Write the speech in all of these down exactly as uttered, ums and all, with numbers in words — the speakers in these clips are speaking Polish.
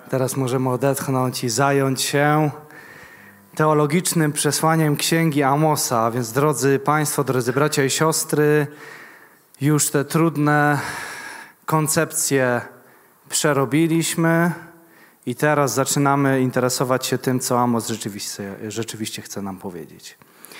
Teraz możemy odetchnąć i zająć się teologicznym przesłaniem Księgi Amosa. A więc drodzy Państwo, drodzy bracia i siostry, już te trudne koncepcje przerobiliśmy i teraz zaczynamy interesować się tym, co Amos rzeczywiście, rzeczywiście chce nam powiedzieć.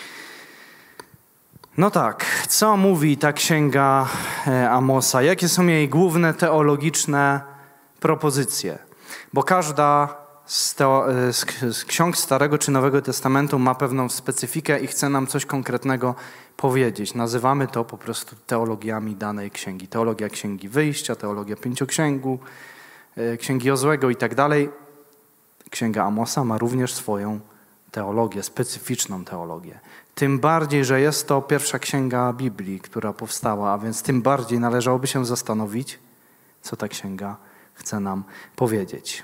No tak, co mówi ta Księga Amosa? Jakie są jej główne teologiczne propozycje? Bo każda z, teo, z, z ksiąg Starego czy Nowego Testamentu ma pewną specyfikę i chce nam coś konkretnego powiedzieć. Nazywamy to po prostu teologiami danej księgi. Teologia Księgi Wyjścia, teologia Pięcioksięgu, Księgi Jozłego i tak dalej. Księga Amosa ma również swoją teologię, specyficzną teologię. Tym bardziej, że jest to pierwsza księga Biblii, która powstała, a więc tym bardziej należałoby się zastanowić, co ta księga chce nam powiedzieć.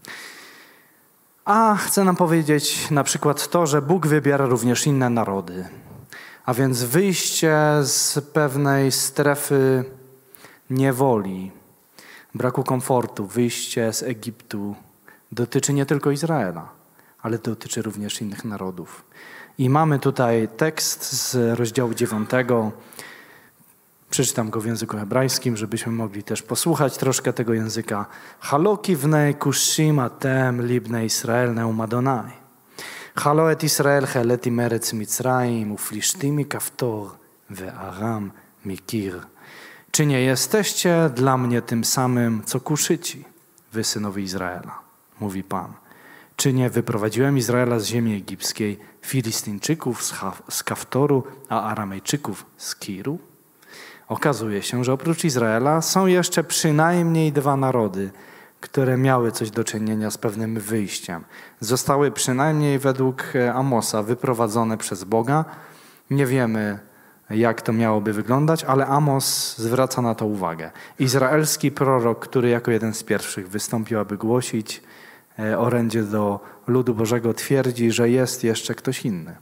A chce nam powiedzieć na przykład to, że Bóg wybiera również inne narody. A więc wyjście z pewnej strefy niewoli, braku komfortu, wyjście z Egiptu dotyczy nie tylko Izraela, ale dotyczy również innych narodów. I mamy tutaj tekst z rozdziału dziewiątego. Przeczytam go w języku hebrajskim, żebyśmy mogli też posłuchać troszkę tego języka. Halo kivnei kushim atem libnei Israel neum Adonai. Halo et Israel cheleti meretz Mitzrayim uflishtimi kaftor ve'aram mikir. Czy nie jesteście dla mnie tym samym, co Kuszyci, wy synowie Izraela? Mówi Pan. Czy nie wyprowadziłem Izraela z ziemi egipskiej, Filistyńczyków z, ha- z Kaftoru, a Aramejczyków z Kiru? Okazuje się, że oprócz Izraela są jeszcze przynajmniej dwa narody, które miały coś do czynienia z pewnym wyjściem. Zostały przynajmniej według Amosa wyprowadzone przez Boga. Nie wiemy, jak to miałoby wyglądać, ale Amos zwraca na to uwagę. Izraelski prorok, który jako jeden z pierwszych wystąpił, aby głosić orędzie do ludu Bożego, twierdzi, że jest jeszcze ktoś inny.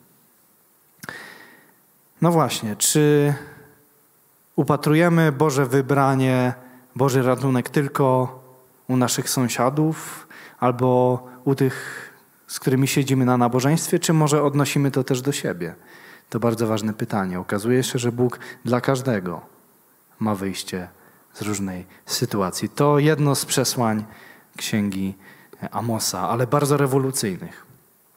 No właśnie, czy upatrujemy Boże wybranie, Boży ratunek tylko u naszych sąsiadów albo u tych, z którymi siedzimy na nabożeństwie, czy może odnosimy to też do siebie? To bardzo ważne pytanie. Okazuje się, że Bóg dla każdego ma wyjście z różnej sytuacji. To jedno z przesłań Księgi Amosa, ale bardzo rewolucyjnych.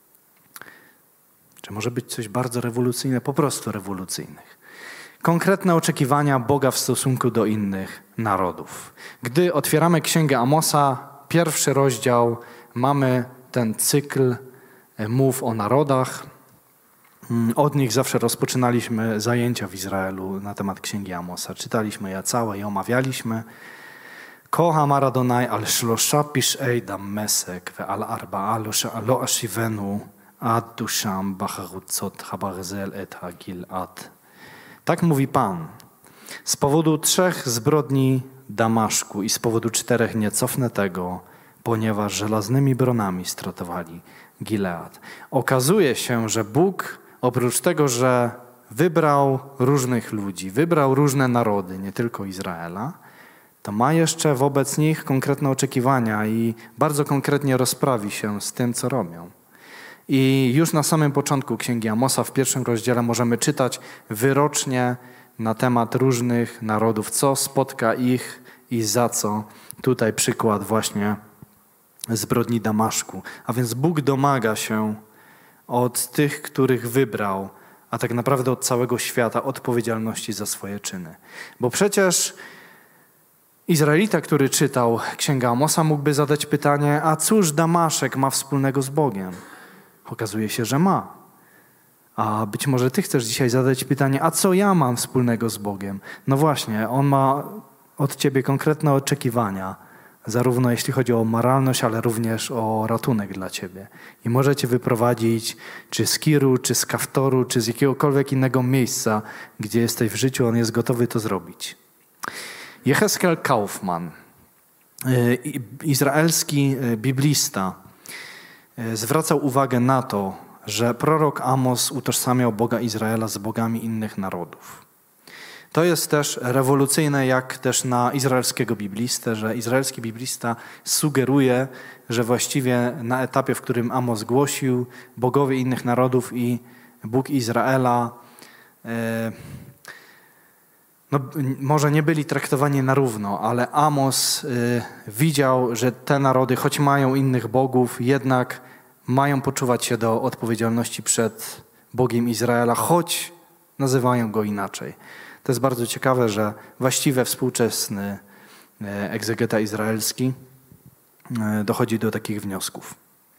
Czy może być coś bardzo rewolucyjne? Po prostu rewolucyjnych. Konkretne oczekiwania Boga w stosunku do innych narodów. Gdy otwieramy Księgę Amosa, pierwszy rozdział, mamy ten cykl mów o narodach. Od nich zawsze rozpoczynaliśmy zajęcia w Izraelu na temat Księgi Amosa. Czytaliśmy je całe i omawialiśmy. כה אמר אדוני על שלושה פשעי דמשק ועל ארבעה לא אשיבנו עד תושם בחרוצות הברזל את הגלעד. Tak mówi Pan. Z powodu trzech zbrodni Damaszku i z powodu czterech nie cofnę tego, ponieważ żelaznymi bronami stratowali Gilead. Okazuje się, że Bóg oprócz tego, że wybrał różnych ludzi, wybrał różne narody, nie tylko Izraela, to ma jeszcze wobec nich konkretne oczekiwania i bardzo konkretnie rozprawi się z tym, co robią. I już na samym początku Księgi Amosa w pierwszym rozdziale możemy czytać wyrocznie na temat różnych narodów, co spotka ich i za co. Tutaj przykład właśnie zbrodni Damaszku. A więc Bóg domaga się od tych, których wybrał, a tak naprawdę od całego świata odpowiedzialności za swoje czyny. Bo przecież Izraelita, który czytał Księgę Amosa, mógłby zadać pytanie, a cóż Damaszek ma wspólnego z Bogiem? Okazuje się, że ma. A być może ty chcesz dzisiaj zadać pytanie, a co ja mam wspólnego z Bogiem? No właśnie, On ma od ciebie konkretne oczekiwania, zarówno jeśli chodzi o moralność, ale również o ratunek dla ciebie. I może cię wyprowadzić czy z Kiru, czy z Kaftoru, czy z jakiegokolwiek innego miejsca, gdzie jesteś w życiu, On jest gotowy to zrobić. Jehezkel Kaufman, izraelski biblista, zwracał uwagę na to, że prorok Amos utożsamiał Boga Izraela z bogami innych narodów. To jest też rewolucyjne, jak też na izraelskiego biblistę, że izraelski biblista sugeruje, że właściwie na etapie, w którym Amos głosił, bogowie innych narodów i Bóg Izraela e, no, może nie byli traktowani na równo, ale Amos y, widział, że te narody, choć mają innych bogów, jednak mają poczuwać się do odpowiedzialności przed Bogiem Izraela, choć nazywają go inaczej. To jest bardzo ciekawe, że właściwie współczesny y, egzegeta izraelski y, dochodzi do takich wniosków.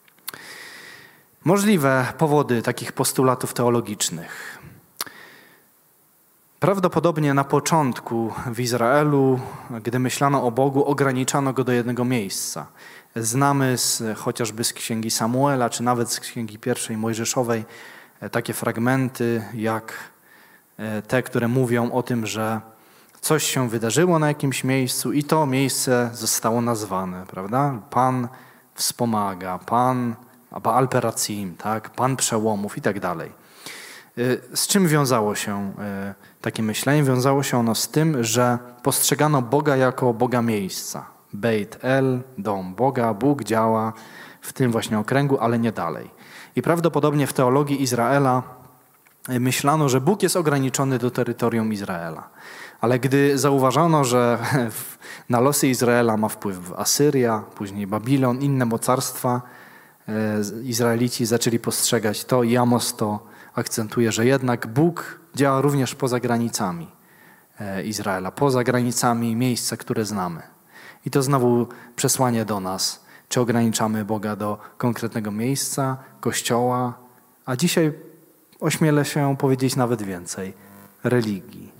Możliwe powody takich postulatów teologicznych. Prawdopodobnie na początku w Izraelu, gdy myślano o Bogu, ograniczano go do jednego miejsca. Znamy z, chociażby z Księgi Samuela, czy nawet z Księgi Pierwszej Mojżeszowej takie fragmenty, jak te, które mówią o tym, że coś się wydarzyło na jakimś miejscu i to miejsce zostało nazwane, prawda? Pan wspomaga, Pan Baal Peracim, tak? Pan przełomów i tak dalej. Z czym wiązało się takie myślenie? Wiązało się ono z tym, że postrzegano Boga jako Boga miejsca. Beit El, dom Boga, Bóg działa w tym właśnie okręgu, ale nie dalej. I prawdopodobnie w teologii Izraela myślano, że Bóg jest ograniczony do terytorium Izraela. Ale gdy zauważono, że na losy Izraela ma wpływ Asyria, później Babilon, inne mocarstwa, Izraelici zaczęli postrzegać to i Amos to akcentuje, że jednak Bóg działa również poza granicami Izraela, poza granicami miejsca, które znamy. I to znowu przesłanie do nas. Czy ograniczamy Boga do konkretnego miejsca, kościoła, a dzisiaj ośmielę się powiedzieć nawet więcej, religii.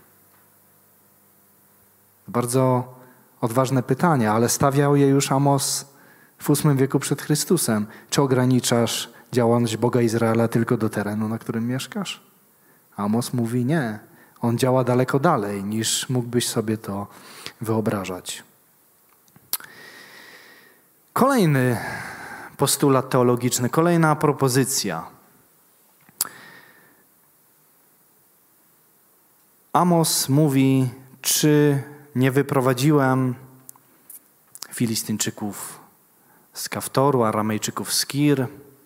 Bardzo odważne pytanie, ale stawiał je już Amos w ósmym wieku przed Chrystusem. Czy ograniczasz działalność Boga Izraela tylko do terenu, na którym mieszkasz? Amos mówi nie. On działa daleko dalej, niż mógłbyś sobie to wyobrażać. Kolejny postulat teologiczny, kolejna propozycja. Amos mówi, czy nie wyprowadziłem Filistyńczyków z Kaftoru, Aramejczyków z Kir.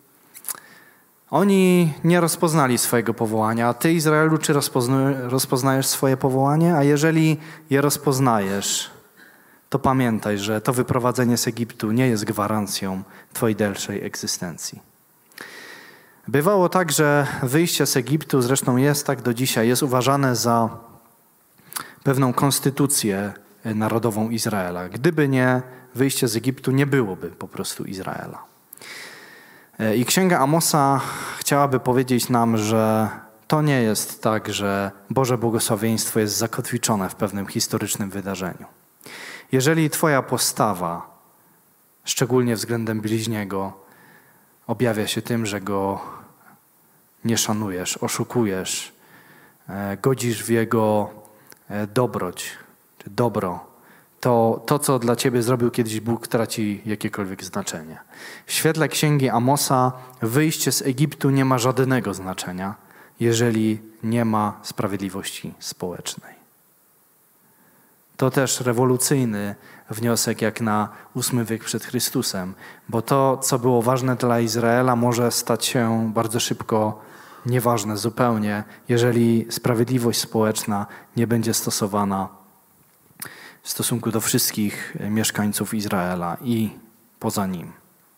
Oni nie rozpoznali swojego powołania. A ty, Izraelu, czy rozpoznajesz swoje powołanie? A jeżeli je rozpoznajesz, to pamiętaj, że to wyprowadzenie z Egiptu nie jest gwarancją twojej dalszej egzystencji. Bywało tak, że wyjście z Egiptu, zresztą jest tak do dzisiaj, jest uważane za pewną konstytucję narodową Izraela. Gdyby nie wyjście z Egiptu, nie byłoby po prostu Izraela. I Księga Amosa chciałaby powiedzieć nam, że to nie jest tak, że Boże błogosławieństwo jest zakotwiczone w pewnym historycznym wydarzeniu. Jeżeli twoja postawa, szczególnie względem bliźniego, objawia się tym, że go nie szanujesz, oszukujesz, godzisz w jego dobroć czy dobro, to to, co dla ciebie zrobił kiedyś Bóg, traci jakiekolwiek znaczenie. W świetle Księgi Amosa wyjście z Egiptu nie ma żadnego znaczenia, jeżeli nie ma sprawiedliwości społecznej. To też rewolucyjny wniosek jak na ósmy wiek przed Chrystusem, bo to, co było ważne dla Izraela, może stać się bardzo szybko nieważne zupełnie, jeżeli sprawiedliwość społeczna nie będzie stosowana w stosunku do wszystkich mieszkańców Izraela i poza nim.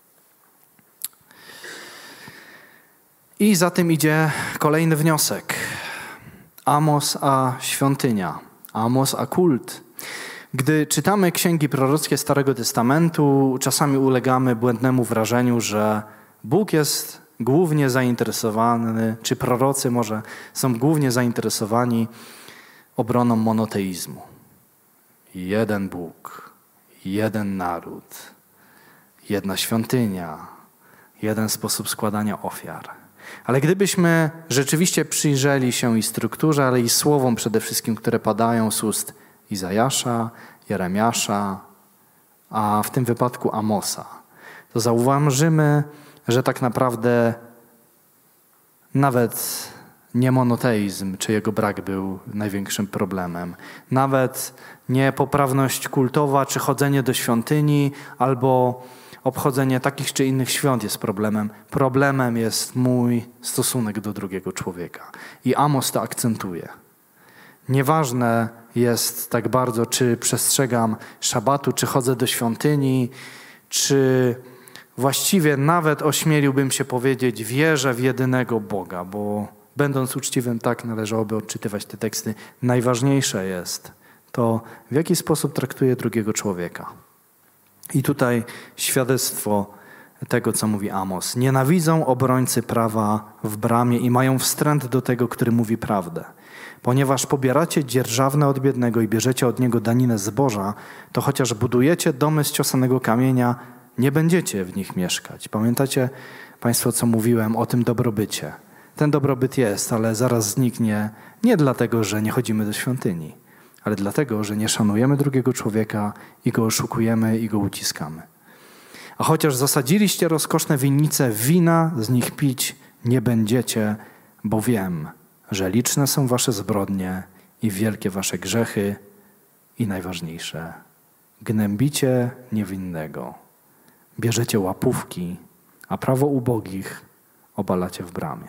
I za tym idzie kolejny wniosek. Amos a świątynia, Amos a kult. Gdy czytamy księgi prorockie Starego Testamentu, czasami ulegamy błędnemu wrażeniu, że Bóg jest głównie zainteresowany, czy prorocy może są głównie zainteresowani obroną monoteizmu. Jeden Bóg, jeden naród, jedna świątynia, jeden sposób składania ofiar. Ale gdybyśmy rzeczywiście przyjrzeli się i strukturze, ale i słowom przede wszystkim, które padają z ust Izajasza, Jeremiasza, a w tym wypadku Amosa, to zauważymy, że tak naprawdę nawet nie monoteizm, czy jego brak był największym problemem. Nawet nie poprawność kultowa, czy chodzenie do świątyni, albo obchodzenie takich czy innych świąt jest problemem. Problemem jest mój stosunek do drugiego człowieka. I Amos to akcentuje. Nieważne jest tak bardzo, czy przestrzegam szabatu, czy chodzę do świątyni, czy właściwie nawet ośmieliłbym się powiedzieć, wierzę w jedynego Boga, bo będąc uczciwym, tak należałoby odczytywać te teksty. Najważniejsze jest to, w jaki sposób traktuję drugiego człowieka. I tutaj świadectwo tego, co mówi Amos. Nienawidzą obrońcy prawa w bramie i mają wstręt do tego, który mówi prawdę. Ponieważ pobieracie dzierżawne od biednego i bierzecie od niego daninę zboża, to chociaż budujecie domy z ciosanego kamienia, nie będziecie w nich mieszkać. Pamiętacie Państwo, co mówiłem o tym dobrobycie? Ten dobrobyt jest, ale zaraz zniknie nie dlatego, że nie chodzimy do świątyni, ale dlatego, że nie szanujemy drugiego człowieka i go oszukujemy i go uciskamy. A chociaż zasadziliście rozkoszne winnice, wina z nich pić nie będziecie, bo wiem, że liczne są wasze zbrodnie i wielkie wasze grzechy i najważniejsze, gnębicie niewinnego, bierzecie łapówki, a prawo ubogich obalacie w bramie.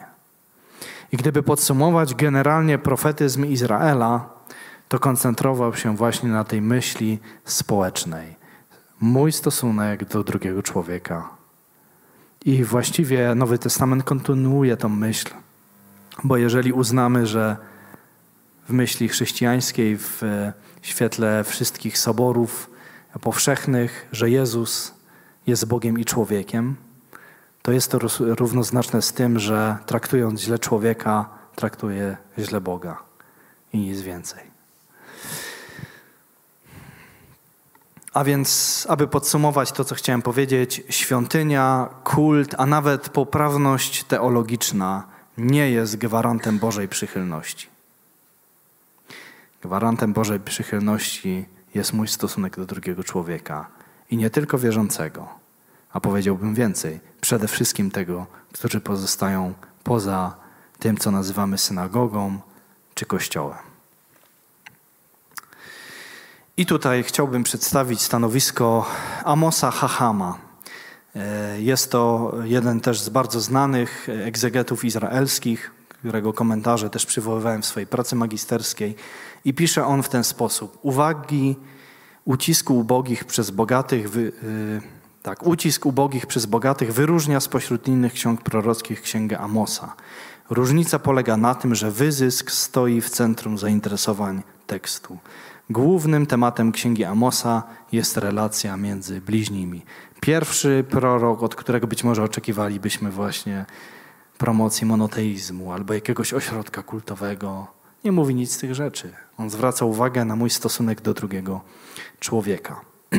I gdyby podsumować generalnie profetyzm Izraela, to koncentrował się właśnie na tej myśli społecznej. Mój stosunek do drugiego człowieka. I właściwie Nowy Testament kontynuuje tą myśl, bo jeżeli uznamy, że w myśli chrześcijańskiej, w świetle wszystkich soborów powszechnych, że Jezus jest Bogiem i człowiekiem, to jest to równoznaczne z tym, że traktując źle człowieka, traktuje źle Boga i nic więcej. A więc, aby podsumować to, co chciałem powiedzieć, świątynia, kult, a nawet poprawność teologiczna nie jest gwarantem Bożej przychylności. Gwarantem Bożej przychylności jest mój stosunek do drugiego człowieka. I nie tylko wierzącego, a powiedziałbym więcej, przede wszystkim tego, którzy pozostają poza tym, co nazywamy synagogą czy kościołem. I tutaj chciałbym przedstawić stanowisko Amosa Hachama. Jest to jeden też z bardzo znanych egzegetów izraelskich, którego komentarze też przywoływałem w swojej pracy magisterskiej. I pisze on w ten sposób. Uwagi ucisku ubogich przez bogatych, wy, yy, tak, ucisk ubogich przez bogatych wyróżnia spośród innych ksiąg prorockich księgę Amosa. Różnica polega na tym, że wyzysk stoi w centrum zainteresowań tekstu. Głównym tematem księgi Amosa jest relacja między bliźnimi. Pierwszy prorok, od którego być może oczekiwalibyśmy właśnie promocji monoteizmu albo jakiegoś ośrodka kultowego, nie mówi nic z tych rzeczy. On zwraca uwagę na mój stosunek do drugiego człowieka.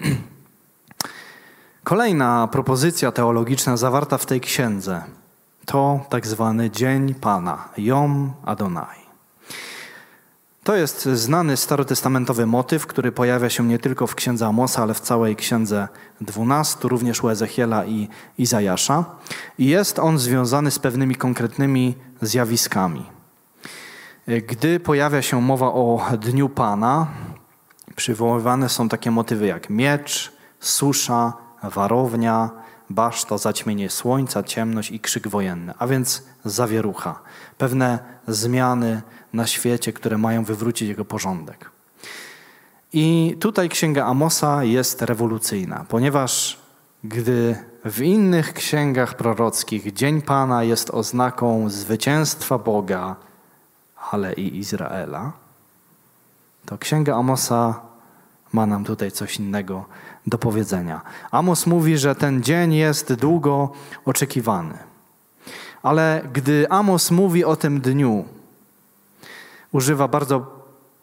Kolejna propozycja teologiczna zawarta w tej księdze to tak zwany Dzień Pana, Jom Adonai. To jest znany starotestamentowy motyw, który pojawia się nie tylko w księdze Amosa, ale w całej księdze dwunastu, również u Ezechiela i Izajasza. I jest on związany z pewnymi konkretnymi zjawiskami. Gdy pojawia się mowa o Dniu Pana, przywoływane są takie motywy jak miecz, susza, warownia, baszta, zaćmienie słońca, ciemność i krzyk wojenny, a więc zawierucha. Pewne zmiany na świecie, które mają wywrócić jego porządek. I tutaj księga Amosa jest rewolucyjna, ponieważ gdy w innych księgach prorockich Dzień Pana jest oznaką zwycięstwa Boga, ale i Izraela, to księga Amosa ma nam tutaj coś innego do powiedzenia. Amos mówi, że ten dzień jest długo oczekiwany. Ale gdy Amos mówi o tym dniu, używa bardzo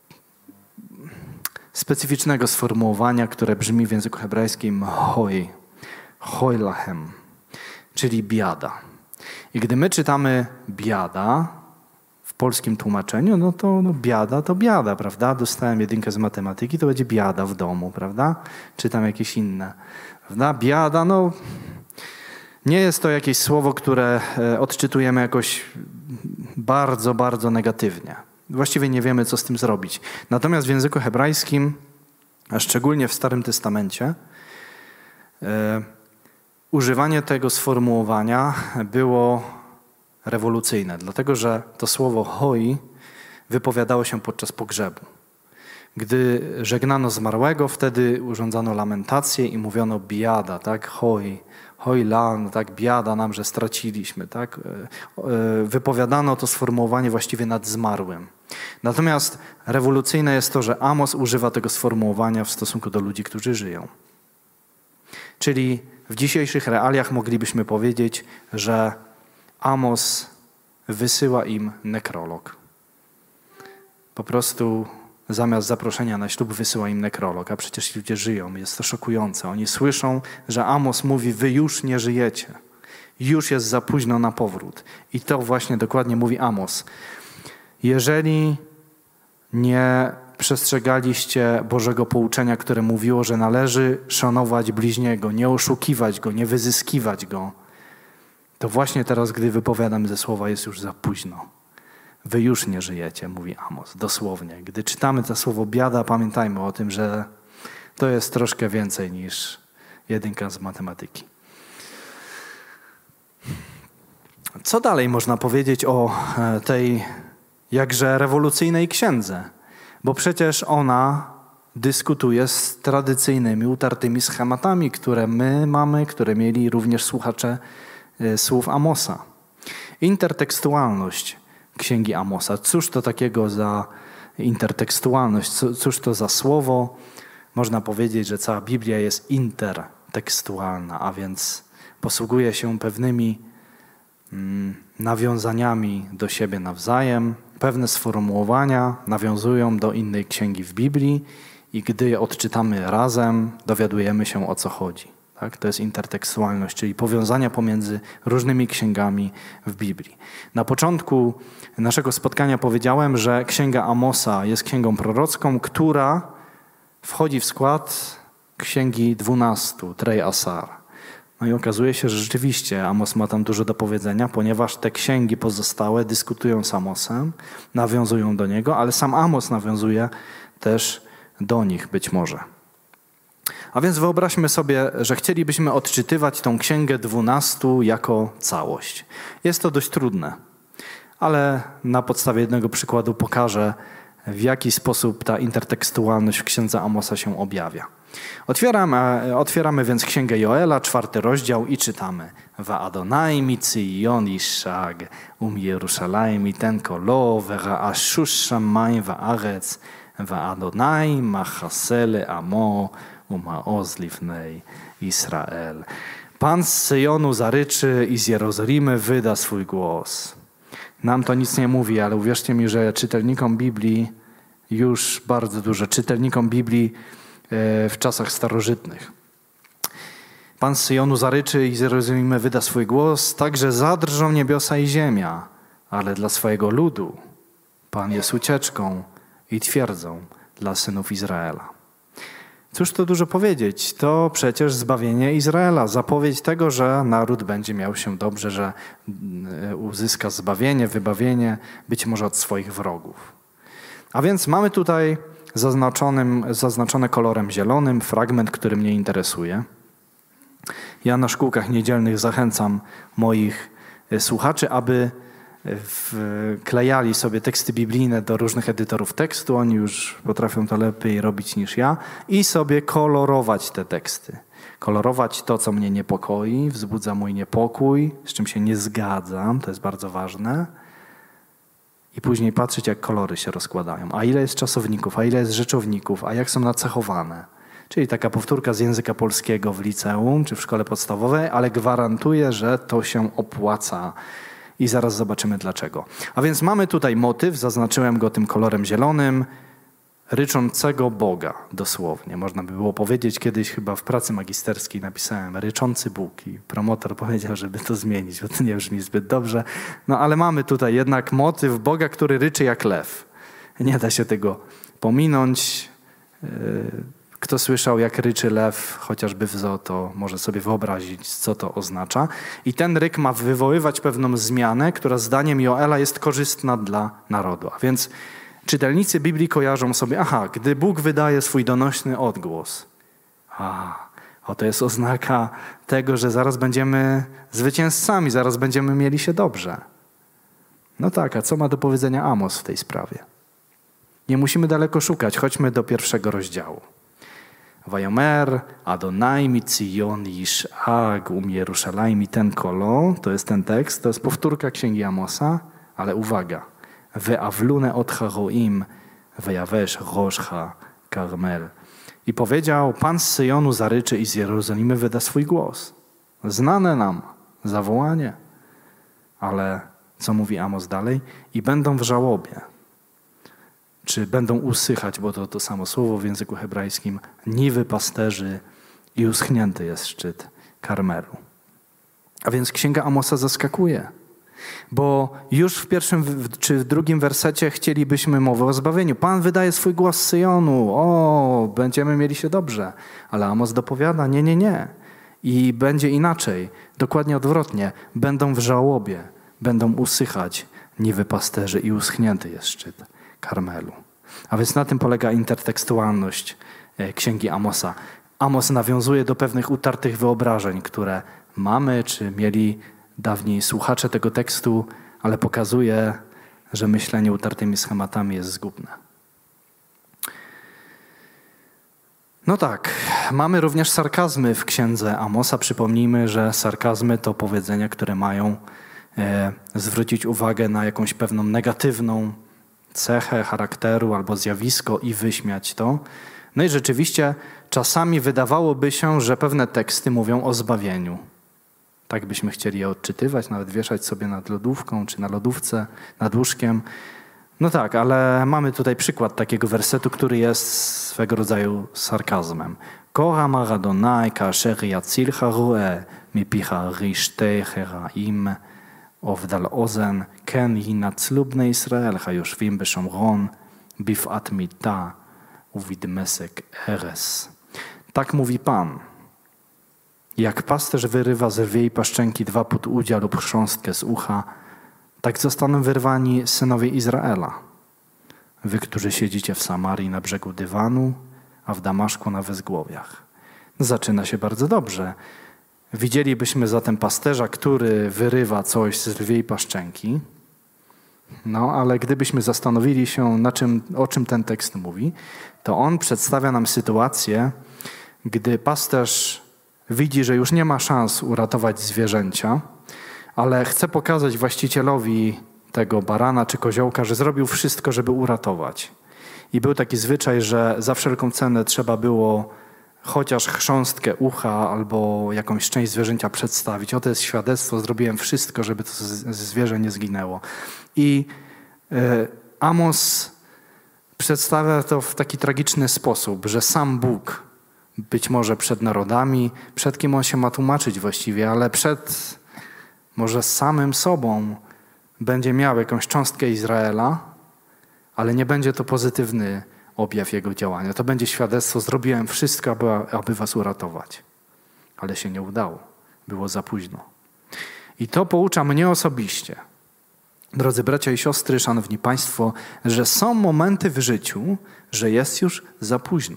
specyficznego sformułowania, które brzmi w języku hebrajskim hoj, hoj lachem, czyli biada. I gdy my czytamy biada w polskim tłumaczeniu, no to no biada to biada, prawda? Dostałem jedynkę z matematyki, to będzie biada w domu, prawda? Czytam jakieś inne, prawda? Biada, no nie jest to jakieś słowo, które odczytujemy jakoś bardzo, bardzo negatywnie. Właściwie nie wiemy, co z tym zrobić. Natomiast w języku hebrajskim, a szczególnie w Starym Testamencie, e, używanie tego sformułowania było rewolucyjne, dlatego że to słowo hoi wypowiadało się podczas pogrzebu. Gdy żegnano zmarłego, wtedy urządzano lamentację i mówiono biada, tak, hoi, hoi lan, tak, biada nam, że straciliśmy, tak. Wypowiadano to sformułowanie właściwie nad zmarłym. Natomiast rewolucyjne jest to, że Amos używa tego sformułowania w stosunku do ludzi, którzy żyją. Czyli w dzisiejszych realiach moglibyśmy powiedzieć, że Amos wysyła im nekrolog. Po prostu zamiast zaproszenia na ślub wysyła im nekrolog, a przecież ludzie żyją. Jest to szokujące. Oni słyszą, że Amos mówi, wy już nie żyjecie. Już jest za późno na powrót. I to właśnie dokładnie mówi Amos. Jeżeli nie przestrzegaliście Bożego pouczenia, które mówiło, że należy szanować bliźniego, nie oszukiwać go, nie wyzyskiwać go, to właśnie teraz, gdy wypowiadam ze słowa, jest już za późno. Wy już nie żyjecie, mówi Amos, dosłownie. Gdy czytamy to słowo biada, pamiętajmy o tym, że to jest troszkę więcej niż jedynka z matematyki. Co dalej można powiedzieć o tej jakże rewolucyjnej księdze? Bo przecież ona dyskutuje z tradycyjnymi, utartymi schematami, które my mamy, które mieli również słuchacze słów Amosa. Intertekstualność Księgi Amosa. Cóż to takiego za intertekstualność? Cóż to za słowo? Można powiedzieć, że cała Biblia jest intertekstualna, a więc posługuje się pewnymi mm, nawiązaniami do siebie nawzajem. Pewne sformułowania nawiązują do innej księgi w Biblii i gdy je odczytamy razem, dowiadujemy się, o co chodzi. Tak? To jest intertekstualność, czyli powiązania pomiędzy różnymi księgami w Biblii. Na początku naszego spotkania powiedziałem, że Księga Amosa jest księgą prorocką, która wchodzi w skład Księgi dwunastu, Trei Asar. No i okazuje się, że rzeczywiście Amos ma tam dużo do powiedzenia, ponieważ te księgi pozostałe dyskutują z Amosem, nawiązują do niego, ale sam Amos nawiązuje też do nich być może. A więc wyobraźmy sobie, że chcielibyśmy odczytywać tą Księgę dwunastu jako całość. Jest to dość trudne, ale na podstawie jednego przykładu pokażę, w jaki sposób ta intertekstualność w Księdze Amosa się objawia. Otwieramy, otwieramy więc Księgę Joela, czwarty rozdział i czytamy. Va'adonai mitzion ishag um Jerusalem iten kolo vera'ashush shamayim va'aretz Va'adonai machasele amo uma'oz livnei Israel. Pan z Syjonu zaryczy i z Jerozolimy wyda swój głos. Nam to nic nie mówi, ale uwierzcie mi, że czytelnikom Biblii, już bardzo dużo czytelnikom Biblii w czasach starożytnych. Pan z Syjonu zaryczy i z Jerozolimy wyda swój głos, także zadrżą niebiosa i ziemia, ale dla swojego ludu Pan jest ucieczką i twierdzą dla synów Izraela. Cóż to dużo powiedzieć? To przecież zbawienie Izraela, zapowiedź tego, że naród będzie miał się dobrze, że uzyska zbawienie, wybawienie, być może od swoich wrogów. A więc mamy tutaj zaznaczonym, zaznaczone kolorem zielonym fragment, który mnie interesuje. Ja na szkółkach niedzielnych zachęcam moich słuchaczy, aby wklejali sobie teksty biblijne do różnych edytorów tekstu. Oni już potrafią to lepiej robić niż ja. I sobie kolorować te teksty. Kolorować to, co mnie niepokoi, wzbudza mój niepokój, z czym się nie zgadzam, to jest bardzo ważne. I później patrzeć, jak kolory się rozkładają. A ile jest czasowników, a ile jest rzeczowników, a jak są nacechowane. Czyli taka powtórka z języka polskiego w liceum czy w szkole podstawowej, ale gwarantuję, że to się opłaca. I zaraz zobaczymy dlaczego. A więc mamy tutaj motyw, zaznaczyłem go tym kolorem zielonym, ryczącego Boga, dosłownie. Można by było powiedzieć, kiedyś chyba w pracy magisterskiej napisałem ryczący Bóg i promotor powiedział, żeby to zmienić, bo to nie brzmi zbyt dobrze. No ale mamy tutaj jednak motyw Boga, który ryczy jak lew. Nie da się tego pominąć. Kto słyszał, jak ryczy lew, chociażby w zoo, to może sobie wyobrazić, co to oznacza. I ten ryk ma wywoływać pewną zmianę, która zdaniem Joela jest korzystna dla narodu. A więc czytelnicy Biblii kojarzą sobie, aha, gdy Bóg wydaje swój donośny odgłos, a, oto jest oznaka tego, że zaraz będziemy zwycięzcami, zaraz będziemy mieli się dobrze. No tak, a co ma do powiedzenia Amos w tej sprawie? Nie musimy daleko szukać, chodźmy do pierwszego rozdziału. Vajomer Adonai mi Zion yish'ag um Jerusalem ten kolo, to jest ten tekst, to jest powtórka księgi Amosa, ale uwaga. Ve'avlune otcha roim ve'yavesh roshcha Karmel. I powiedział, Pan z Syjonu zaryczy i z Jerozolimy wyda swój głos. Znane nam zawołanie. Ale co mówi Amos dalej? I będą w żałobie. Czy będą usychać, bo to to samo słowo w języku hebrajskim, niwy pasterzy i uschnięty jest szczyt Karmelu. A więc księga Amosa zaskakuje, bo już w pierwszym czy w drugim wersecie chcielibyśmy mowy o zbawieniu. Pan wydaje swój głos z Syjonu, o, będziemy mieli się dobrze. Ale Amos dopowiada, nie, nie, nie. I będzie inaczej, dokładnie odwrotnie. Będą w żałobie, będą usychać niwy pasterzy i uschnięty jest szczyt Karmelu. A więc na tym polega intertekstualność księgi Amosa. Amos nawiązuje do pewnych utartych wyobrażeń, które mamy, czy mieli dawniej słuchacze tego tekstu, ale pokazuje, że myślenie utartymi schematami jest zgubne. No tak, mamy również sarkazmy w księdze Amosa. Przypomnijmy, że sarkazmy to powiedzenia, które mają e, zwrócić uwagę na jakąś pewną negatywną cechę charakteru albo zjawisko i wyśmiać to. No i rzeczywiście czasami wydawałoby się, że pewne teksty mówią o zbawieniu. Tak byśmy chcieli je odczytywać, nawet wieszać sobie nad lodówką czy na lodówce, nad łóżkiem. No tak, ale mamy tutaj przykład takiego wersetu, który jest swego rodzaju sarkazmem. Kora maradonai kasher yacilcha roe mipicha rishtei heraim Ovdal ozen, ken yinaclu bnei Israel, hayoshvim beshomron, bifat mita, uvidmesek eres. Tak mówi Pan. Jak pasterz wyrywa z lwiej paszczęki dwa pud udzia lub chrząstkę z ucha, tak zostaną wyrwani synowie Izraela. Wy, którzy siedzicie w Samarii na brzegu dywanu, a w Damaszku na wezgłowiach. Zaczyna się bardzo dobrze. Widzielibyśmy zatem pasterza, który wyrywa coś z lwiej paszczęki. No, ale gdybyśmy zastanowili się, na czym, o czym ten tekst mówi, to on przedstawia nam sytuację, gdy pasterz widzi, że już nie ma szans uratować zwierzęcia, ale chce pokazać właścicielowi tego barana czy koziołka, że zrobił wszystko, żeby uratować. I był taki zwyczaj, że za wszelką cenę trzeba było chociaż chrząstkę ucha albo jakąś część zwierzęcia przedstawić. Oto jest świadectwo, zrobiłem wszystko, żeby to zwierzę nie zginęło. I Amos przedstawia to w taki tragiczny sposób, że sam Bóg, być może przed narodami, przed kim on się ma tłumaczyć właściwie, ale przed może samym sobą będzie miał jakąś cząstkę Izraela, ale nie będzie to pozytywny objaw jego działania. To będzie świadectwo, zrobiłem wszystko, aby, aby was uratować. Ale się nie udało. Było za późno. I to poucza mnie osobiście, drodzy bracia i siostry, szanowni państwo, że są momenty w życiu, że jest już za późno.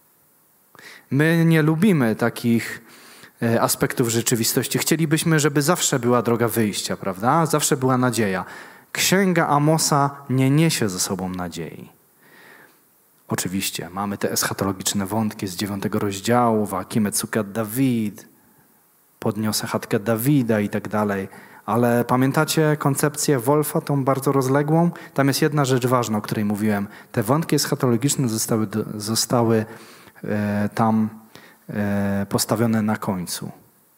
My nie lubimy takich aspektów rzeczywistości. Chcielibyśmy, żeby zawsze była droga wyjścia, prawda? Zawsze była nadzieja. Księga Amosa nie niesie ze sobą nadziei. Oczywiście, mamy te eschatologiczne wątki z dziewiątego rozdziału, Wakime Cukat Dawid, podniosę chatkę Dawida i tak dalej. Ale pamiętacie koncepcję Wolfa, tą bardzo rozległą? Tam jest jedna rzecz ważna, o której mówiłem. Te wątki eschatologiczne zostały, zostały e, tam e, postawione na końcu.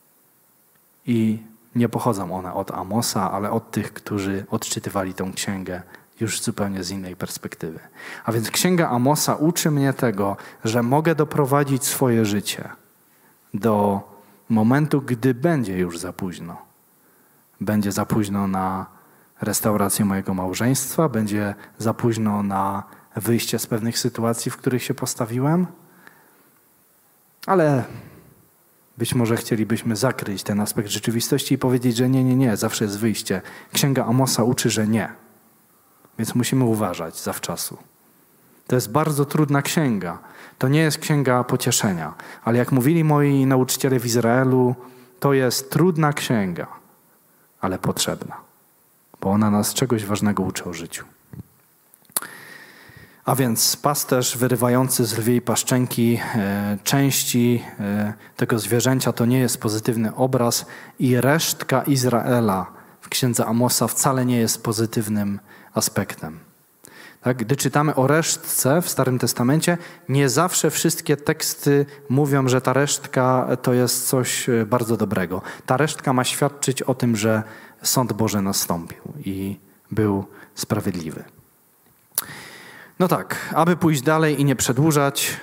I nie pochodzą one od Amosa, ale od tych, którzy odczytywali tę księgę już zupełnie z innej perspektywy. A więc księga Amosa uczy mnie tego, że mogę doprowadzić swoje życie do momentu, gdy będzie już za późno. Będzie za późno na restaurację mojego małżeństwa, będzie za późno na wyjście z pewnych sytuacji, w których się postawiłem. Ale być może chcielibyśmy zakryć ten aspekt rzeczywistości i powiedzieć, że nie, nie, nie, zawsze jest wyjście. Księga Amosa uczy, że nie. Więc musimy uważać zawczasu. To jest bardzo trudna księga. To nie jest księga pocieszenia. Ale jak mówili moi nauczyciele w Izraelu, to jest trudna księga, ale potrzebna. Bo ona nas czegoś ważnego uczy o życiu. A więc pasterz wyrywający z lwiej paszczęki e, części e, tego zwierzęcia to nie jest pozytywny obraz i resztka Izraela w księdze Amosa wcale nie jest pozytywnym aspektem. Tak? Gdy czytamy o resztce w Starym Testamencie, nie zawsze wszystkie teksty mówią, że ta resztka to jest coś bardzo dobrego. Ta resztka ma świadczyć o tym, że sąd Boży nastąpił i był sprawiedliwy. No tak, aby pójść dalej i nie przedłużać,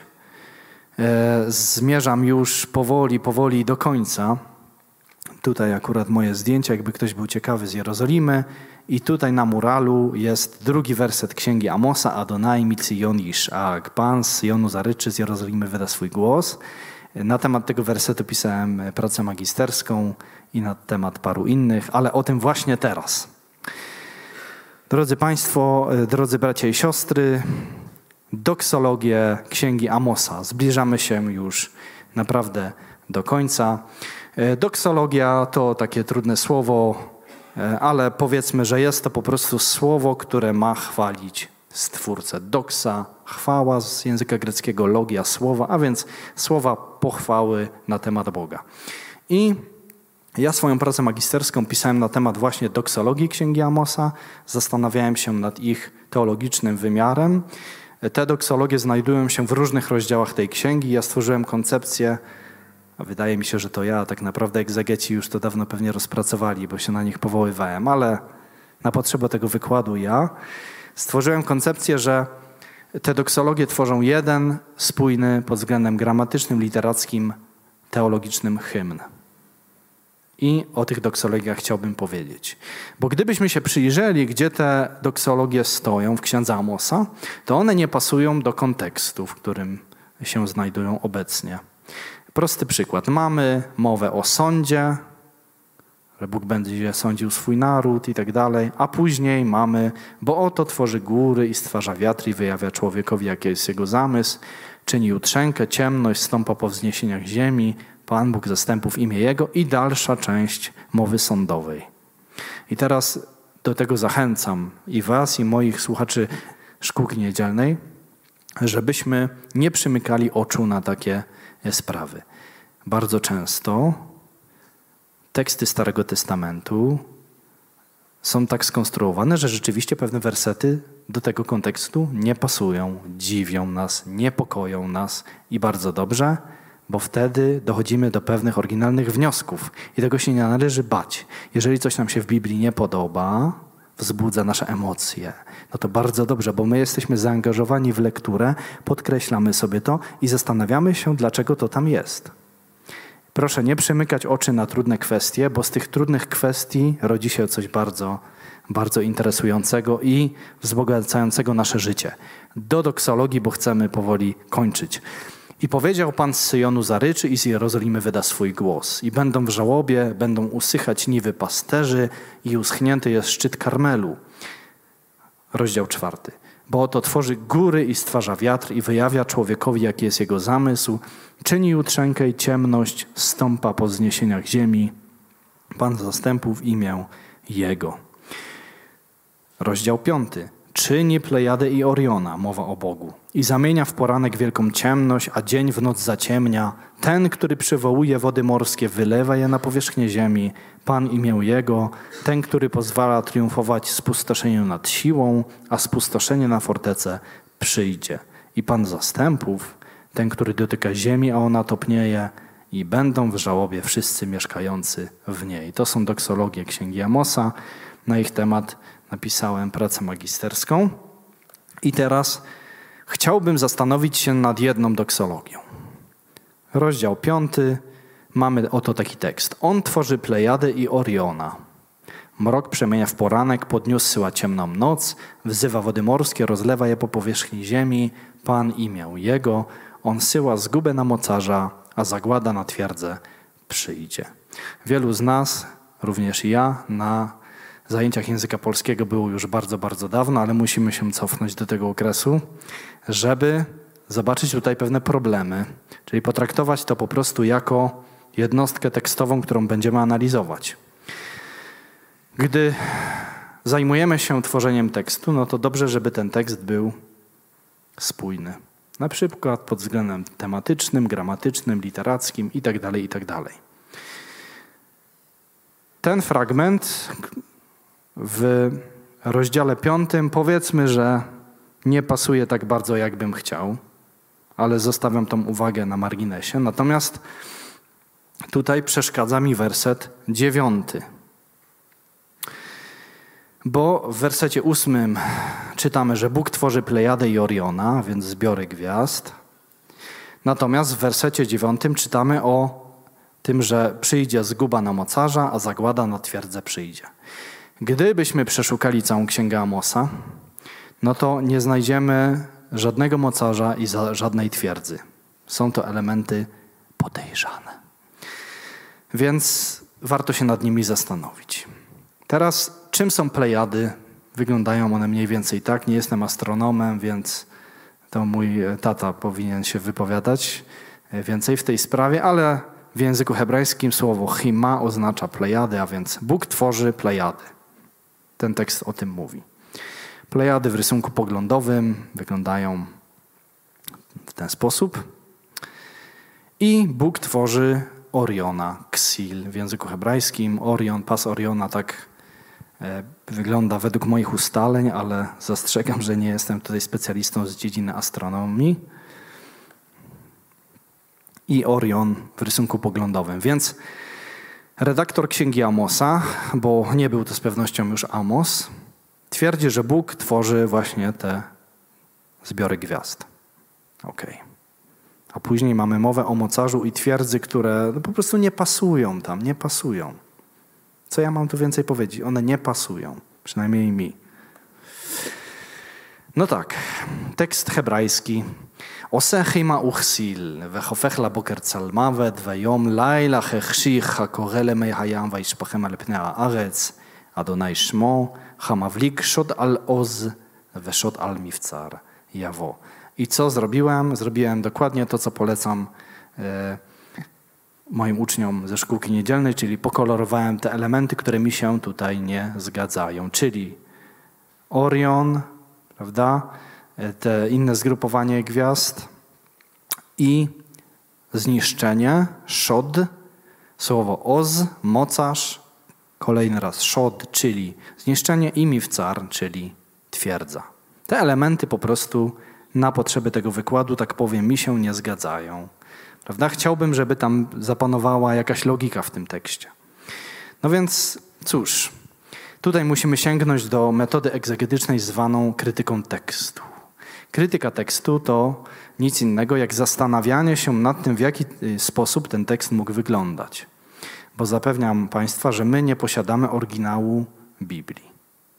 e, zmierzam już powoli, powoli do końca. Tutaj akurat moje zdjęcie, jakby ktoś był ciekawy, z Jerozolimy. I tutaj na muralu jest drugi werset księgi Amosa, Adonai mi Sion Yish'ak. Pan z Syjonu zaryczy, z Jerozolimy wyda swój głos. Na temat tego wersetu pisałem pracę magisterską i na temat paru innych, ale o tym właśnie teraz. Drodzy Państwo, drodzy bracia i siostry, doksologię księgi Amosa. Zbliżamy się już naprawdę do końca. Doksologia to takie trudne słowo, ale powiedzmy, że jest to po prostu słowo, które ma chwalić Stwórcę. Doksa, chwała z języka greckiego, logia, słowa, a więc słowa pochwały na temat Boga. I ja swoją pracę magisterską pisałem na temat właśnie doksologii księgi Amosa. Zastanawiałem się nad ich teologicznym wymiarem. Te doksologie znajdują się w różnych rozdziałach tej księgi. Ja stworzyłem koncepcję, a wydaje mi się, że to ja, tak naprawdę egzegeci już to dawno pewnie rozpracowali, bo się na nich powoływałem, ale na potrzebę tego wykładu ja stworzyłem koncepcję, że te doksologie tworzą jeden spójny pod względem gramatycznym, literackim, teologicznym hymn. I o tych doksologiach chciałbym powiedzieć. Bo gdybyśmy się przyjrzeli, gdzie te doksologie stoją w księdze Amosa, to one nie pasują do kontekstu, w którym się znajdują obecnie. Prosty przykład. Mamy mowę o sądzie, że Bóg będzie sądził swój naród i tak dalej, a później mamy, bo oto tworzy góry i stwarza wiatr i wyjawia człowiekowi, jaki jest jego zamysł, czyni jutrzenkę, ciemność, stąpa po wzniesieniach ziemi, Pan Bóg zastępów imię Jego i dalsza część mowy sądowej. I teraz do tego zachęcam i was, i moich słuchaczy szkółki niedzielnej, żebyśmy nie przymykali oczu na takie sprawy. Bardzo często teksty Starego Testamentu są tak skonstruowane, że rzeczywiście pewne wersety do tego kontekstu nie pasują, dziwią nas, niepokoją nas i bardzo dobrze, bo wtedy dochodzimy do pewnych oryginalnych wniosków i tego się nie należy bać. Jeżeli coś nam się w Biblii nie podoba, wzbudza nasze emocje, no to bardzo dobrze, bo my jesteśmy zaangażowani w lekturę, podkreślamy sobie to i zastanawiamy się, dlaczego to tam jest. Proszę nie przymykać oczy na trudne kwestie, bo z tych trudnych kwestii rodzi się coś bardzo, bardzo interesującego i wzbogacającego nasze życie. Do doksologii, bo chcemy powoli kończyć. I powiedział Pan z Syjonu zaryczy i z Jerozolimy wyda swój głos. I będą w żałobie, będą usychać niwy pasterzy i uschnięty jest szczyt Karmelu. Rozdział czwarty. Bo oto tworzy góry i stwarza wiatr i wyjawia człowiekowi, jaki jest jego zamysł. Czyni jutrzenkę i ciemność, stąpa po wzniesieniach ziemi. Pan zastępów imię Jego. Rozdział piąty. Czyni Plejadę i Oriona, mowa o Bogu. I zamienia w poranek wielką ciemność, a dzień w noc zaciemnia. Ten, który przywołuje wody morskie, wylewa je na powierzchnię ziemi. Pan imię Jego. Ten, który pozwala triumfować spustoszeniu nad siłą, a spustoszenie na fortecę przyjdzie. I Pan zastępów, ten, który dotyka ziemi, a ona topnieje. I będą w żałobie wszyscy mieszkający w niej. To są doksologie księgi Amosa. Na ich temat napisałem pracę magisterską. I teraz chciałbym zastanowić się nad jedną doksologią. Rozdział piąty. Mamy oto taki tekst. On tworzy Plejadę i Oriona. Mrok przemienia w poranek, po dniu zsyła ciemną noc, wzywa wody morskie, rozlewa je po powierzchni ziemi. Pan imię Jego. On syła zgubę na mocarza, a zagłada na twierdzę przyjdzie. Wielu z nas, również i ja, na zajęciach języka polskiego było już bardzo, bardzo dawno, ale musimy się cofnąć do tego okresu, żeby zobaczyć tutaj pewne problemy, czyli potraktować to po prostu jako jednostkę tekstową, którą będziemy analizować. Gdy zajmujemy się tworzeniem tekstu, no to dobrze, żeby ten tekst był spójny. Na przykład pod względem tematycznym, gramatycznym, literackim itd., itd. Ten fragment w rozdziale piątym powiedzmy, że nie pasuje tak bardzo, jak bym chciał, ale zostawiam tą uwagę na marginesie. Natomiast tutaj przeszkadza mi werset dziewiąty. Bo w wersecie ósmym czytamy, że Bóg tworzy Plejadę i Oriona, więc zbiory gwiazd. Natomiast w wersecie dziewiątym czytamy o tym, że przyjdzie zguba na mocarza, a zagłada na twierdzę przyjdzie. Gdybyśmy przeszukali całą księgę Amosa, no to nie znajdziemy żadnego mocarza i żadnej twierdzy. Są to elementy podejrzane. Więc warto się nad nimi zastanowić. Teraz, czym są Plejady? Wyglądają one mniej więcej tak. Nie jestem astronomem, więc to mój tata powinien się wypowiadać więcej w tej sprawie, ale w języku hebrajskim słowo chima oznacza Plejady, a więc Bóg tworzy Plejady. Ten tekst o tym mówi. Plejady w rysunku poglądowym wyglądają w ten sposób. I Bóg tworzy Oriona, Ksil w języku hebrajskim. Orion, pas Oriona tak e, wygląda według moich ustaleń, ale zastrzegam, że nie jestem tutaj specjalistą z dziedziny astronomii. I Orion w rysunku poglądowym. Więc redaktor księgi Amosa, bo nie był to z pewnością już Amos, twierdzi, że Bóg tworzy właśnie te zbiory gwiazd. Okej. Okay. A później mamy mowę o mocarzu i twierdzy, które no po prostu nie pasują tam, nie pasują. Co ja mam tu więcej powiedzieć? One nie pasują, przynajmniej mi. No tak, tekst hebrajski. Ose chima uchsil, וחופך לבוקר צלמוות, ויום לילה החשיך הקורא למי הים וישפכם על פני הארץ, אדוני שמו, המבליג שוד על עוז ושוד על מבצר יבוא. I co zrobiłem? Zrobiłem dokładnie to, co polecam e, moim uczniom ze szkółki niedzielnej, czyli pokolorowałem te elementy, które mi się tutaj nie zgadzają. Czyli Orion, prawda? Te inne zgrupowanie gwiazd i zniszczenie, szod, słowo oz, mocarz, kolejny raz szod, czyli zniszczenie i miwcar, czyli twierdza. Te elementy po prostu na potrzeby tego wykładu, tak powiem, mi się nie zgadzają. Prawda? Chciałbym, żeby tam zapanowała jakaś logika w tym tekście. No więc cóż, tutaj musimy sięgnąć do metody egzegetycznej zwaną krytyką tekstu. Krytyka tekstu to nic innego jak zastanawianie się nad tym, w jaki sposób ten tekst mógł wyglądać. Bo zapewniam Państwa, że my nie posiadamy oryginału Biblii.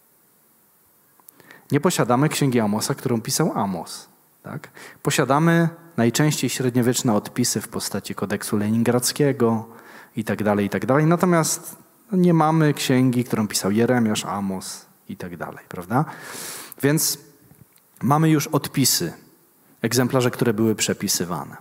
Nie posiadamy księgi Amosa, którą pisał Amos. Tak? Posiadamy najczęściej średniowieczne odpisy w postaci kodeksu leningradzkiego i tak dalej, i tak dalej. Natomiast nie mamy księgi, którą pisał Jeremiasz, Amos i tak dalej, prawda? Więc mamy już odpisy, egzemplarze, które były przepisywane.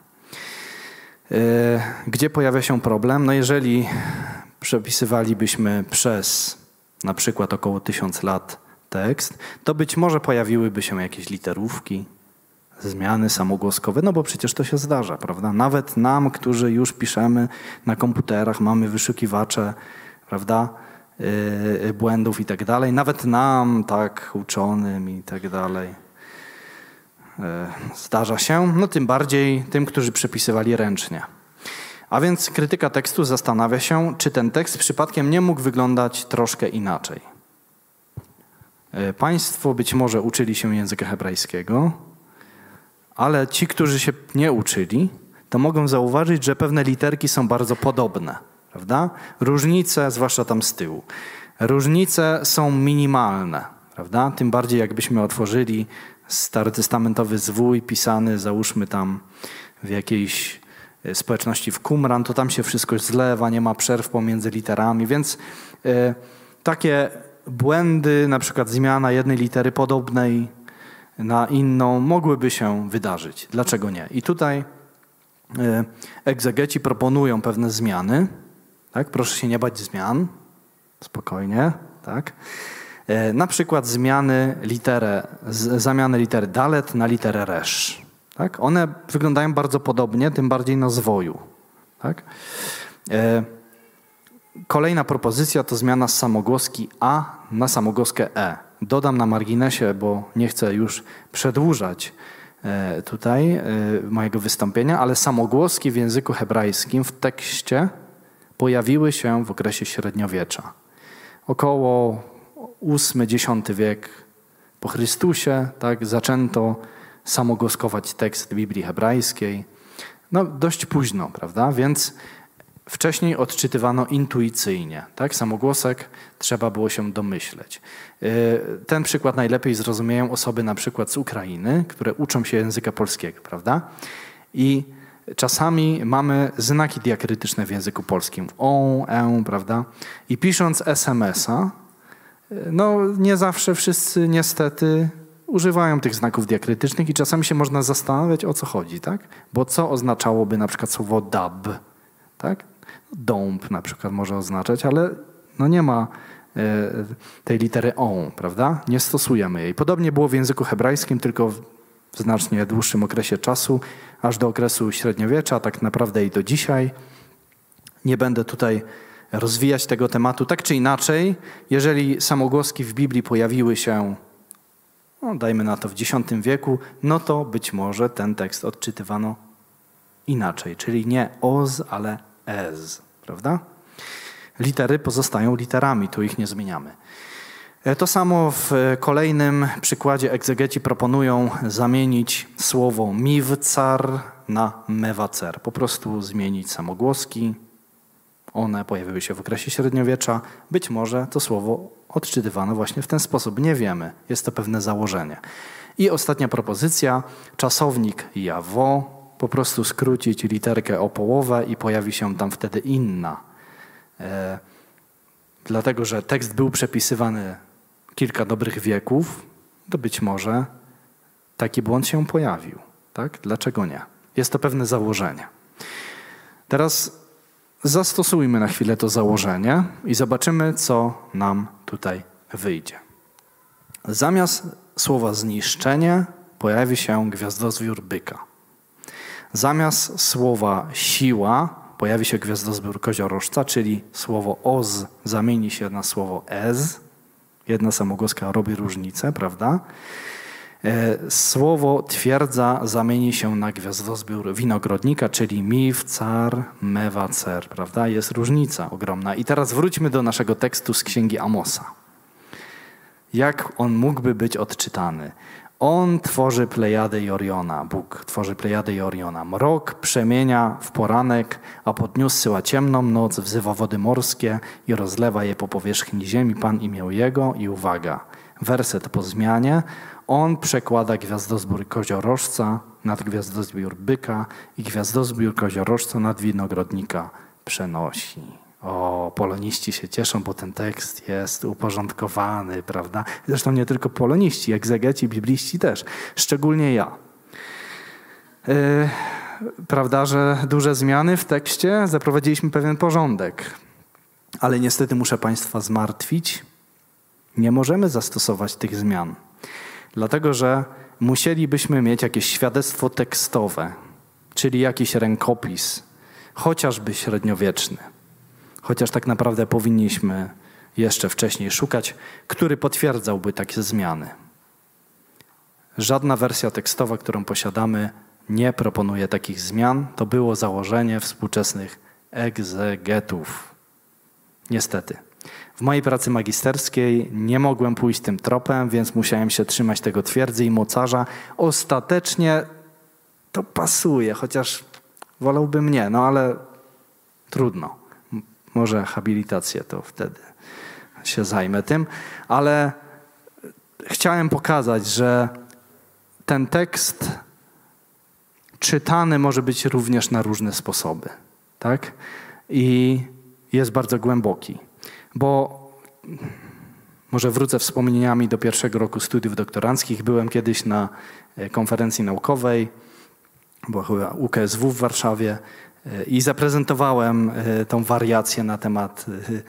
Gdzie pojawia się problem? No jeżeli przepisywalibyśmy przez na przykład około tysiąc lat tekst, to być może pojawiłyby się jakieś literówki, zmiany samogłoskowe, no bo przecież to się zdarza, prawda? Nawet nam, którzy już piszemy na komputerach, mamy wyszukiwacze, prawda, yy, błędów i tak dalej, nawet nam, tak, uczonym i tak dalej, yy, zdarza się, no tym bardziej tym, którzy przepisywali ręcznie. A więc krytyka tekstu zastanawia się, czy ten tekst przypadkiem nie mógł wyglądać troszkę inaczej. Yy, państwo być może uczyli się języka hebrajskiego, ale ci, którzy się nie uczyli, to mogą zauważyć, że pewne literki są bardzo podobne, prawda? Różnice, zwłaszcza tam z tyłu, różnice są minimalne, prawda? Tym bardziej jakbyśmy otworzyli starotestamentowy zwój pisany, załóżmy tam w jakiejś społeczności w Qumran, to tam się wszystko zlewa, nie ma przerw pomiędzy literami, więc y, takie błędy, na przykład zmiana jednej litery podobnej na inną, mogłyby się wydarzyć. Dlaczego nie? I tutaj y, egzegeci proponują pewne zmiany. Tak? Proszę się nie bać zmian. Spokojnie. Tak? Y, na przykład zmiany literę, z, zamiany litery dalet na literę resz. Tak? One wyglądają bardzo podobnie, tym bardziej na zwoju. Tak? Y, Kolejna propozycja to zmiana z samogłoski A na samogłoskę E. Dodam na marginesie, bo nie chcę już przedłużać tutaj mojego wystąpienia, ale samogłoski w języku hebrajskim w tekście pojawiły się w okresie średniowiecza. Około ósmy dziesiąty wiek po Chrystusie tak, zaczęto samogłoskować tekst Biblii hebrajskiej. No dość późno, prawda? Więc wcześniej odczytywano intuicyjnie. Tak? Samogłosek trzeba było się domyśleć. Ten przykład najlepiej zrozumieją osoby na przykład z Ukrainy, które uczą się języka polskiego, prawda? I czasami mamy znaki diakrytyczne w języku polskim. O, e, prawda? I pisząc es em es a, no nie zawsze wszyscy niestety używają tych znaków diakrytycznych i czasami się można zastanawiać, o co chodzi, tak? Bo co oznaczałoby na przykład słowo dab, tak? Dąb na przykład może oznaczać, ale no nie ma e, tej litery o, prawda? Nie stosujemy jej. Podobnie było w języku hebrajskim, tylko w znacznie dłuższym okresie czasu, aż do okresu średniowiecza, tak naprawdę i do dzisiaj. Nie będę tutaj rozwijać tego tematu. Tak czy inaczej, jeżeli samogłoski w Biblii pojawiły się, no dajmy na to w dziesiątym wieku, no to być może ten tekst odczytywano inaczej, czyli nie oz, ale ez, prawda? Litery pozostają literami, tu ich nie zmieniamy. To samo w kolejnym przykładzie egzegeci proponują zamienić słowo miwcar na mewacer. Po prostu zmienić samogłoski. One pojawiły się w okresie średniowiecza. Być może to słowo odczytywano właśnie w ten sposób. Nie wiemy. Jest to pewne założenie. I ostatnia propozycja. Czasownik jawo. Po prostu skrócić literkę o połowę i pojawi się tam wtedy inna. E, dlatego, że tekst był przepisywany kilka dobrych wieków, to być może taki błąd się pojawił. Tak? Dlaczego nie? Jest to pewne założenie. Teraz zastosujmy na chwilę to założenie i zobaczymy, co nam tutaj wyjdzie. Zamiast słowa zniszczenie pojawi się gwiazdozbiór byka. Zamiast słowa siła pojawi się gwiazdozbiór koziorożca, czyli słowo oz zamieni się na słowo ez. Jedna samogłoska robi różnicę, prawda? Słowo twierdza zamieni się na gwiazdozbiór winogrodnika, czyli miwcar, mewacer, prawda? Jest różnica ogromna. I teraz wróćmy do naszego tekstu z Księgi Amosa. Jak on mógłby być odczytany? On tworzy Plejadę i Oriona, Bóg tworzy Plejadę i Oriona. Mrok przemienia w poranek, a po dniu zsyła ciemną noc, wzywa wody morskie i rozlewa je po powierzchni ziemi. Pan imię jego i uwaga, werset po zmianie. On przekłada gwiazdozbiór koziorożca nad gwiazdozbiór byka i gwiazdozbiór koziorożca nad winogrodnika przenosi. O, poloniści się cieszą, bo ten tekst jest uporządkowany, prawda? Zresztą nie tylko poloniści, egzegeci, bibliści też, szczególnie ja. Yy, prawda, że duże zmiany w tekście, zaprowadziliśmy pewien porządek. Ale niestety muszę Państwa zmartwić, nie możemy zastosować tych zmian. Dlatego, że musielibyśmy mieć jakieś świadectwo tekstowe, czyli jakiś rękopis, chociażby średniowieczny. Chociaż tak naprawdę powinniśmy jeszcze wcześniej szukać, który potwierdzałby takie zmiany. Żadna wersja tekstowa, którą posiadamy, nie proponuje takich zmian. To było założenie współczesnych egzegetów. Niestety. W mojej pracy magisterskiej nie mogłem pójść tym tropem, więc musiałem się trzymać tego twierdzy i mocarza. Ostatecznie to pasuje, chociaż wolałbym nie, no ale trudno. Może habilitację to wtedy się zajmę tym, ale chciałem pokazać, że ten tekst czytany może być również na różne sposoby, tak? I jest bardzo głęboki, bo może wrócę wspomnieniami do pierwszego roku studiów doktoranckich. Byłem kiedyś na konferencji naukowej, była chyba U K S W w Warszawie i zaprezentowałem tą wariację na temat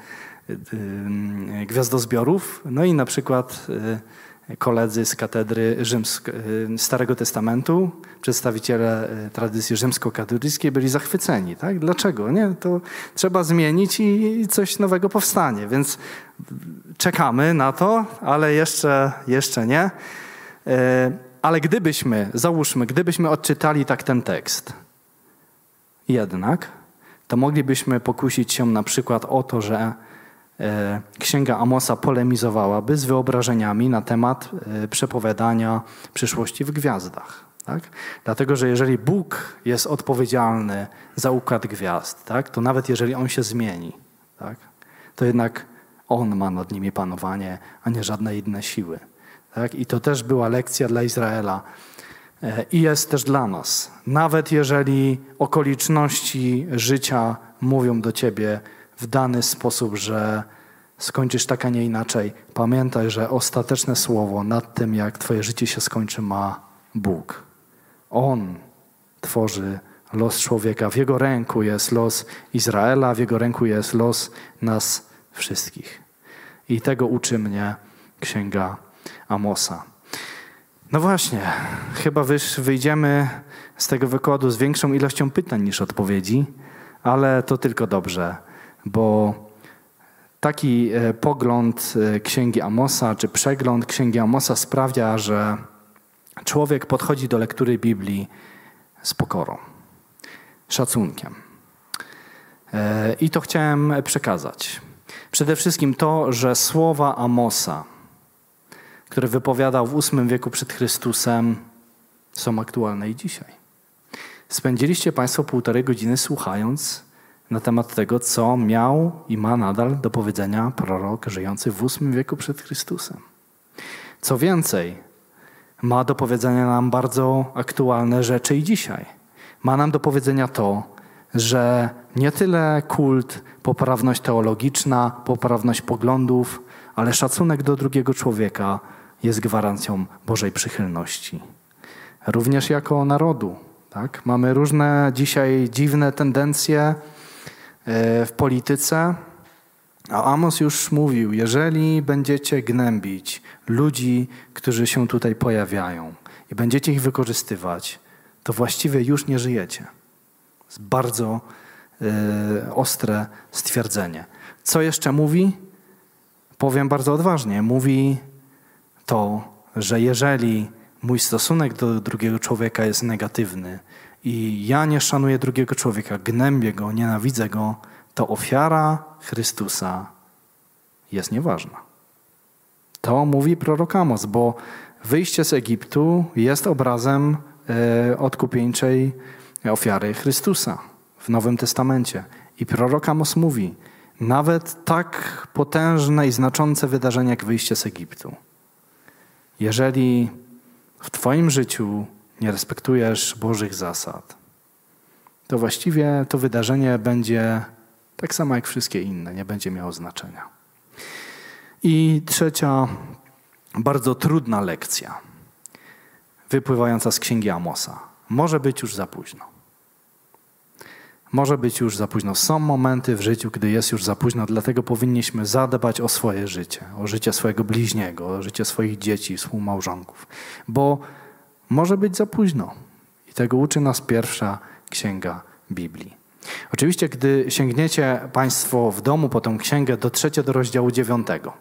gwiazdozbiorów. No i na przykład koledzy z katedry rzymsk- Starego Testamentu, przedstawiciele tradycji rzymskokatolickiej byli zachwyceni. Tak? Dlaczego? Nie, to trzeba zmienić i coś nowego powstanie. Więc czekamy na to, ale jeszcze, jeszcze nie. Ale gdybyśmy, załóżmy, gdybyśmy odczytali tak ten tekst jednak, to moglibyśmy pokusić się na przykład o to, że Księga Amosa polemizowałaby z wyobrażeniami na temat przepowiadania przyszłości w gwiazdach. Tak? Dlatego, że jeżeli Bóg jest odpowiedzialny za układ gwiazd, tak, to nawet jeżeli On się zmieni, tak, to jednak On ma nad nimi panowanie, a nie żadne inne siły. Tak? I to też była lekcja dla Izraela i jest też dla nas. Nawet jeżeli okoliczności życia mówią do ciebie w dany sposób, że skończysz tak, a nie inaczej, pamiętaj, że ostateczne słowo nad tym, jak twoje życie się skończy, ma Bóg. On tworzy los człowieka. W Jego ręku jest los Izraela, w Jego ręku jest los nas wszystkich. I tego uczy mnie Księga Amosa. No właśnie, chyba wyjdziemy z tego wykładu z większą ilością pytań niż odpowiedzi, ale to tylko dobrze, bo taki pogląd Księgi Amosa, czy przegląd Księgi Amosa sprawia, że człowiek podchodzi do lektury Biblii z pokorą, szacunkiem. I to chciałem przekazać. Przede wszystkim to, że słowa Amosa, które wypowiadał w ósmym wieku przed Chrystusem, są aktualne i dzisiaj. Spędziliście Państwo półtorej godziny słuchając na temat tego, co miał i ma nadal do powiedzenia prorok żyjący w ósmym wieku przed Chrystusem. Co więcej, ma do powiedzenia nam bardzo aktualne rzeczy i dzisiaj. Ma nam do powiedzenia to, że nie tyle kult, poprawność teologiczna, poprawność poglądów, ale szacunek do drugiego człowieka jest gwarancją Bożej przychylności. Również jako narodu. Tak? Mamy różne dzisiaj dziwne tendencje w polityce, a Amos już mówił, jeżeli będziecie gnębić ludzi, którzy się tutaj pojawiają i będziecie ich wykorzystywać, to właściwie już nie żyjecie. To jest bardzo y, ostre stwierdzenie. Co jeszcze mówi? Powiem bardzo odważnie. Mówi to, że jeżeli mój stosunek do drugiego człowieka jest negatywny i ja nie szanuję drugiego człowieka, gnębię go, nienawidzę go, to ofiara Chrystusa jest nieważna. To mówi prorok Amos, bo wyjście z Egiptu jest obrazem e, odkupieńczej ofiary Chrystusa w Nowym Testamencie. I prorok Amos mówi, nawet tak potężne i znaczące wydarzenie jak wyjście z Egiptu, jeżeli w twoim życiu nie respektujesz Bożych zasad, to właściwie to wydarzenie będzie tak samo jak wszystkie inne, nie będzie miało znaczenia. I trzecia, bardzo trudna lekcja, wypływająca z Księgi Amosa. Może być już za późno. Może być już za późno. Są momenty w życiu, gdy jest już za późno, dlatego powinniśmy zadbać o swoje życie, o życie swojego bliźniego, o życie swoich dzieci, współmałżonków. Bo może być za późno. I tego uczy nas pierwsza księga Biblii. Oczywiście, gdy sięgniecie Państwo w domu po tę księgę, dotrzecie do rozdziału dziewiątego,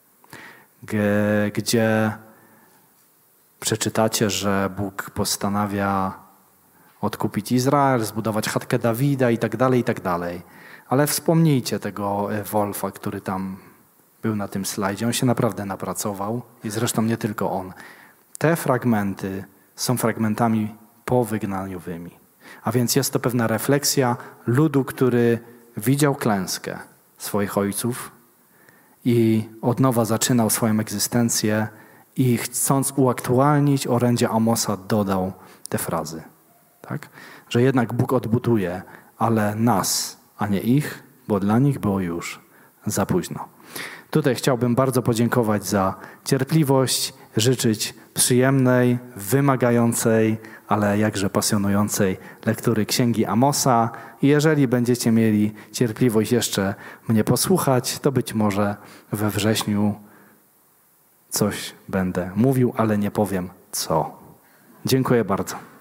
gdzie przeczytacie, że Bóg postanawia odkupić Izrael, zbudować chatkę Dawida i tak dalej, i tak dalej. Ale wspomnijcie tego Wolfa, który tam był na tym slajdzie. On się naprawdę napracował i zresztą nie tylko on. Te fragmenty są fragmentami powygnaniowymi. A więc jest to pewna refleksja ludu, który widział klęskę swoich ojców i od nowa zaczynał swoją egzystencję i chcąc uaktualnić orędzie Amosa dodał te frazy. tak? Że jednak Bóg odbuduje, ale nas, a nie ich, bo dla nich było już za późno. Tutaj chciałbym bardzo podziękować za cierpliwość, życzyć przyjemnej, wymagającej, ale jakże pasjonującej lektury Księgi Amosa. I jeżeli będziecie mieli cierpliwość jeszcze mnie posłuchać, to być może we wrześniu coś będę mówił, ale nie powiem co. Dziękuję bardzo.